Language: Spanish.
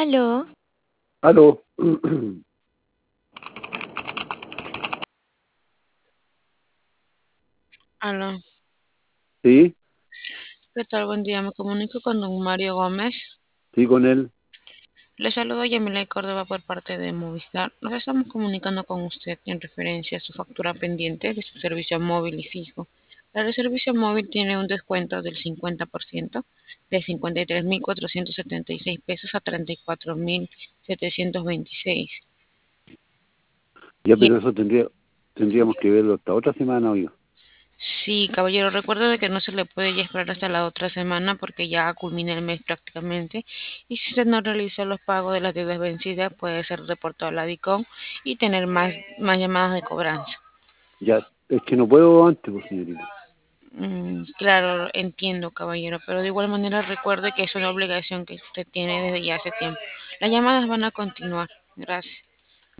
Aló, Aló. aló, Sí, ¿qué tal? Buen día, me comunico con don Mario Gómez. sí, con él. Le saludo Yamila Córdoba por parte de Movistar. Nos estamos comunicando con usted en referencia a su factura pendiente de su servicio móvil y fijo. El servicio móvil tiene un descuento del 50% de 53.476 pesos a 34.726. Ya, Y pero eso tendríamos que verlo hasta otra semana, oiga. sí, caballero, recuerda de que no se le puede ya esperar hasta la otra semana porque ya culmina el mes prácticamente. Y si usted no realizó los pagos de las deudas vencidas, puede ser reportado a la DICOM y tener más llamadas de cobranza. Ya, es que no puedo antes, pues, señorita. Claro, entiendo, caballero, pero de igual manera recuerde que es una obligación que usted tiene desde ya hace tiempo. Las llamadas van a continuar. Gracias.